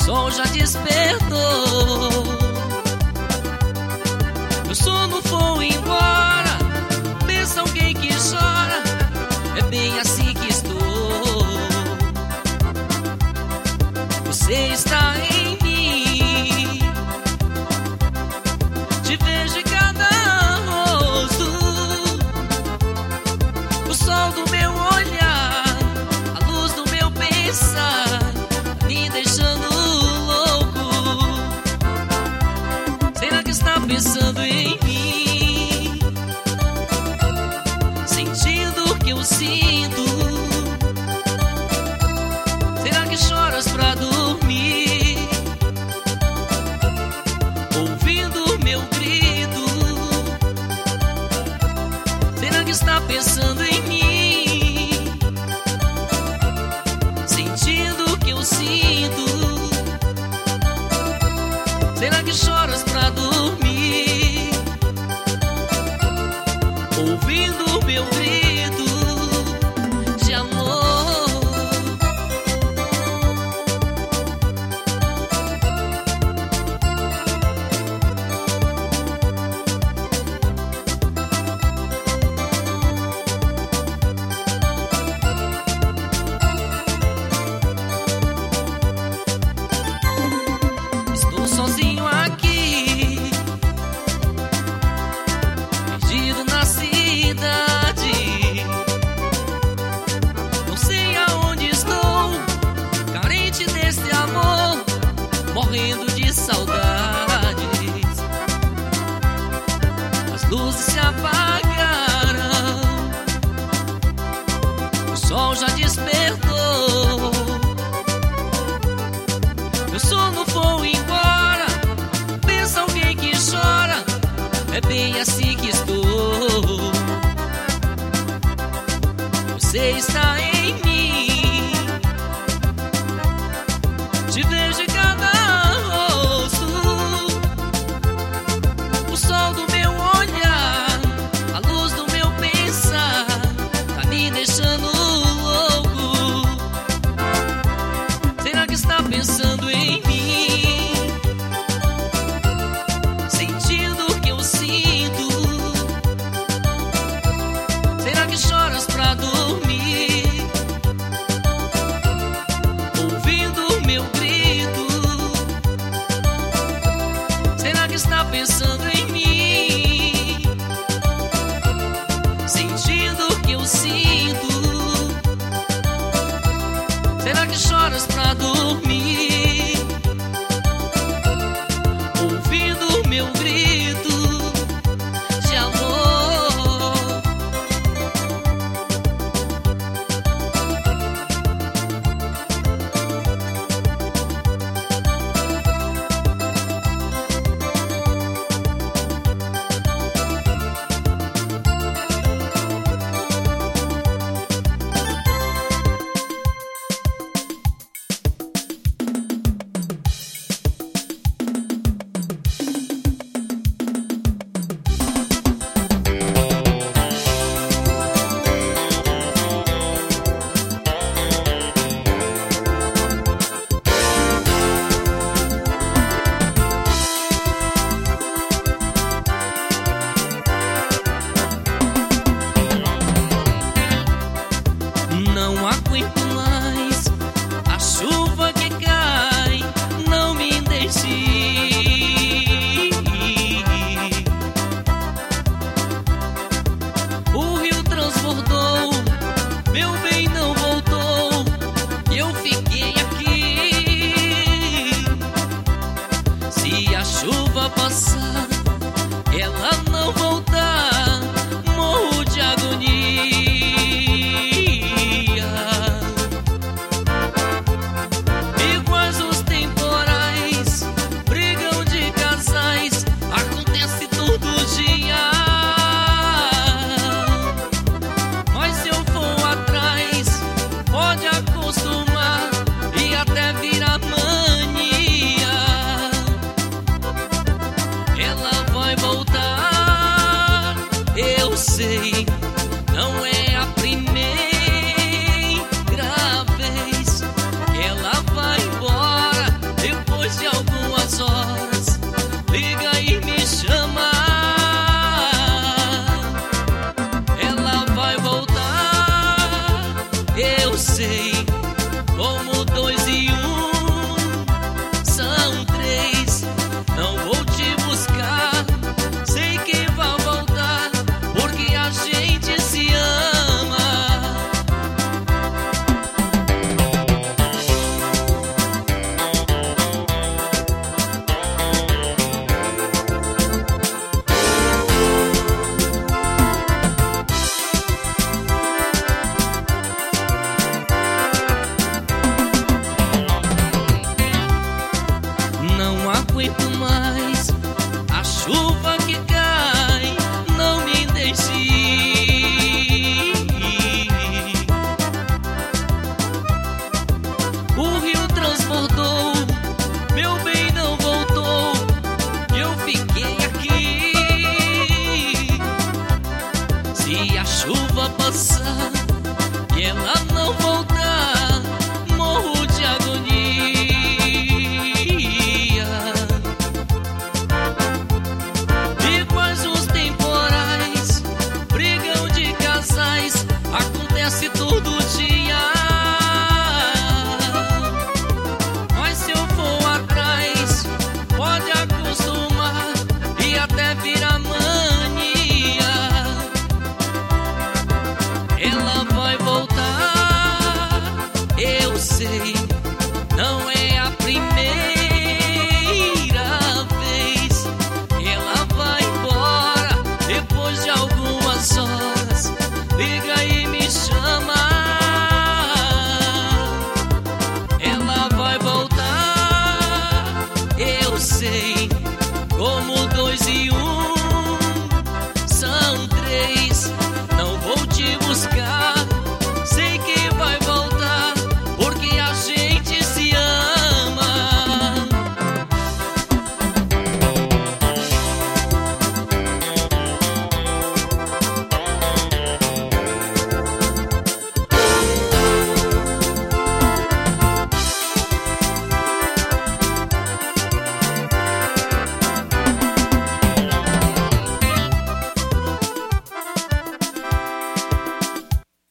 sol já despertou. Meu sono foi embora. Pensa alguém que chora. É bem assim que estou. Você está em mim. Te vejo em cada rosto. O sol do meu olhar, a luz do meu pensar, me deixando louco. Será que está pensando em mim? Sentindo o que eu sinto. Será que choras pra dormir? Ouvindo meu grito. Será que está pensando em mim? Sentindo o que eu sinto. Será que choras pra dormir? Ouvindo meu grito de amor. Estou sozinho aqui, perdido na cidade. Não sei aonde estou, carente desse amor, morrendo de saudades. As luzes se apagaram, o sol já despertou. Meu sono foi embora. Pensa alguém que chora. É bem assim que estou. Você está em mim. Te vejo em cada rosto. O sol do meu olhar, a luz do meu pensar, tá me deixando louco. Será que está pensando em mim? Sentindo o que eu sinto. Será que choras pra dormir? Ouvindo meu grito. Será que está pensando